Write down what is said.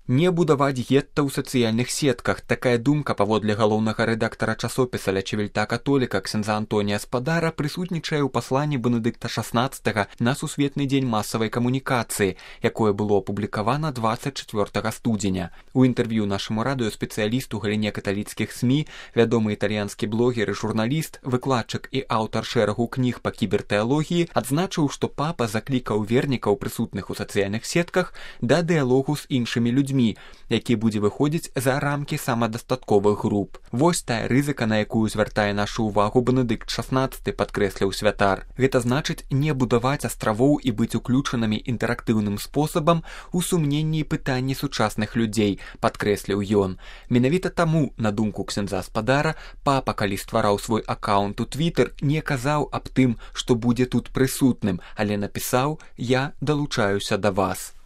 Не будаваць гетта ў сацыяльных сетках. Такая думка паводле галоўнага рэдактара часопіса «Лячевельта католіка» ксяндза Антонія Спадара прысутнічае ў пасланні Бенедыкта XVI на Сусветны дзень масавай камунікацыі, якое было апублікавана 24 студзеня. У інтэрв'ю нашаму радыёспецыялісту галіне каталіцкіх СМІ вядомы італьянскі блогер і журналіст, выкладчык і аўтар шэрагу кніг па кібертэалогіі адзначыў, што папа заклікаў вернікаў, прысутных у сацыяльных сетках, да дыялогу з іншымі людзьмі, які будзе выходзіць за рамкі самадастатковых груп. Вось тая рызыка, на якую звяртае нашу ўвагу Бенедыкт XVI, падкрэсліў святар. Гэта значыць не будаваць астравоў і быць уключанымі інтэрактыўным спосабам у сумненні і пытанні сучасных людзей, падкрэсліў ён. Менавіта таму, на думку ксяндза Спадара, папа, калі ствараў свой акаунт у Твітер, не казаў аб тым, што будзе тут прысутным, але напісаў: «Я далучаюся да вас».